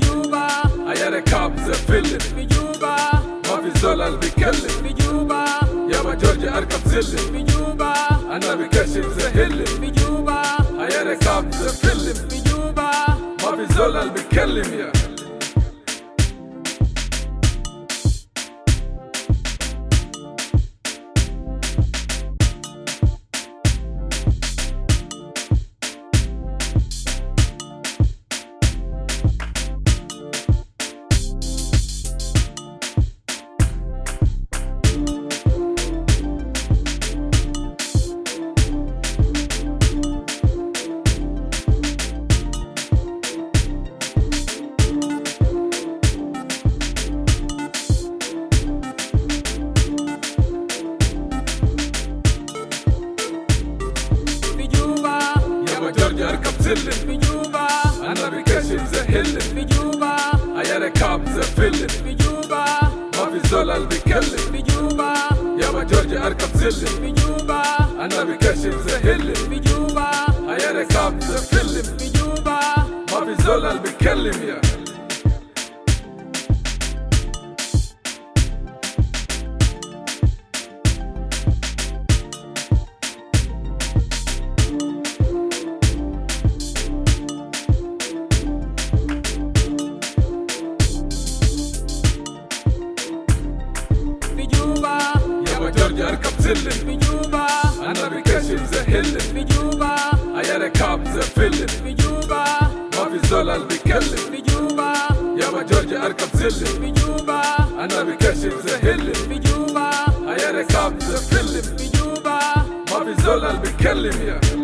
جوبا، عيالي كعب زي فيلم في جوبا، ما في زول اللي بيكلم. في جوبا، يابا جورجي اركب سلم في جوبا، انا بكشف زي هلم. في جوبا، عيالي كعب زي فيلم في جوبا، ما في زول اللي بيكلم. يا جورجي اركب سلم في جوبا، انا بكشف زي هلم. في جوبا، عيالي كعب زي فيلم في جوبا، ما في زول اللي بيكلم. في جوبا، يابا جورجي اركب سلم في جوبا، انا بكشف زي هلم. في جوبا، عيالي كعب زي فيلم في جوبا، ما في زول اللي بيكلم. يا يابا جورجي اركب سلم في جوبا، انا بكشف زي هلم. في جوبا، عيالي كعب زي فيلم في جوبا، ما في زول اللي بيكلم. في جوبا، يابا جورجي اركب سلم في جوبا، انا بكشف زي هلم. في جوبا، عيالي كعب زي فيلم في جوبا، ما في زول اللي بيكلم. يا